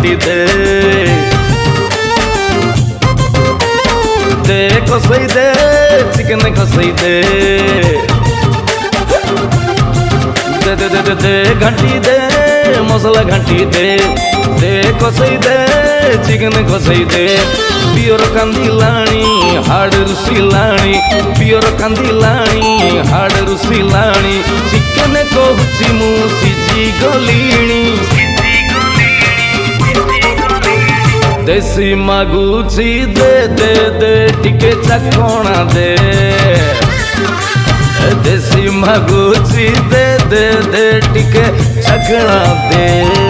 घंटी दे दे कसई दे चिकन कसई दे दे दे दे दे घंटी दे मसला घंटी दे दे कसई दे चिकन कसई दे पियोर कांदिलाणी हाड़ रुसिलाणी पियोर कांदिलाणी हाड़ रुसिलाणी चिकन कहूची मु सिझी गलीणी देसी मागुची दे दे दे टिके चखणा दे देसी मागुची दे दे दे टिके चखणा दे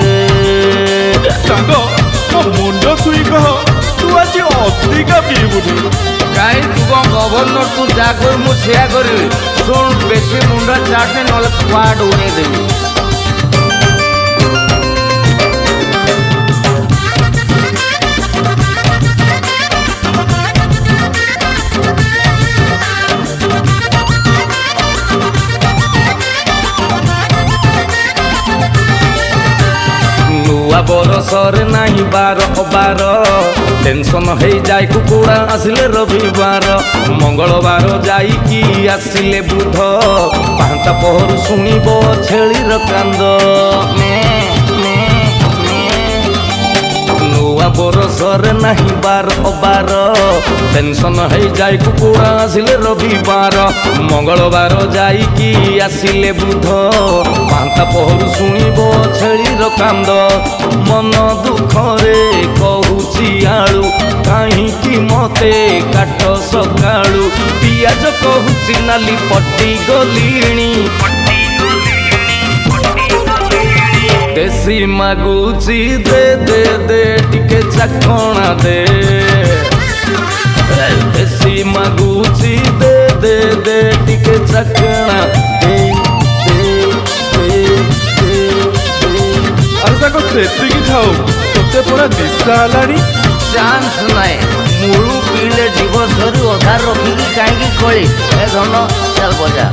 सांग मो मुंड सुई कह तू आज अधिका पीबुनी काई तू कौन गवर्नर तू जा कर मु सेया करी सुन बेसी मुंड चाटे नले क्वाड उड़े देबी बरसर नाही बार अबार टेंशन हो जाए कुकुड़ा आसिले रविवार मंगलवार जाइकी आसिले बुध पांता पहर शुणिब छेलीर कांद नुआ बरसर नाही बार अबार टेंशन हो जाए कुकुड़ा आसिले रविवार मंगलवार जाइकी आसिले बुध पांता पहर शुणिब छेलीर कांद मन दुखरे कहूची आलू कहीं मते काट सकाळू पियाज कहूची नाली पट्टी गलीणी देसी मागुची दे दे दे टिके चखणा दे देसी मागुची दे दे दे टिके चखणा दे सेतिकी खाऊ तोते पूरा निशा हलानी चांस नाए मुळू पीले दिवस धरी अधा रखिकी कहीं कली ए धन चल बजा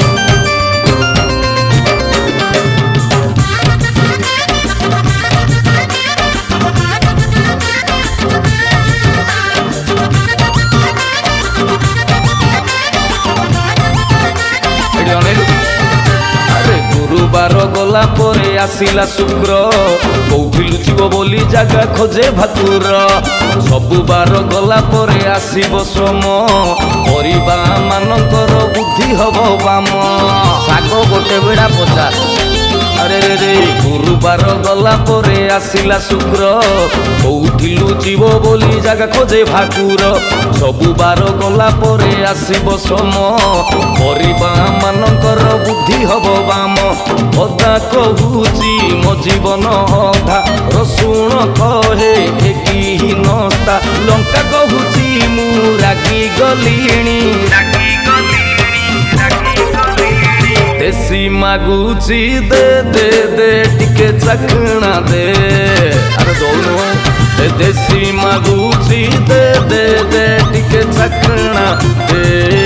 गुरुवार गला परे आसिला शुक्र कौठी लुचिब बोली जगह खोजे भातुर सबुबार गला परे आसिब सोम परिबा मानकर बुद्धि हब बाम साग गोटे बेड़ा 50 अरे रे रे गुरुवार गला परे आसिला शुक्र कौठी लुचिब बोली जगह खोजे भाकुर सबुबार गला परे आसिब सोम परिबा मानकर बुद्धि हब बाम अदा कहूची मो जीवन अधा रसुण कहे की नस्ता लंका कहूची मु रागी गलीणी देसी मागुची दे दे दे टिके चखणा दे अरे दोनों देसी मागुची दे दे दे टिके चखणा दे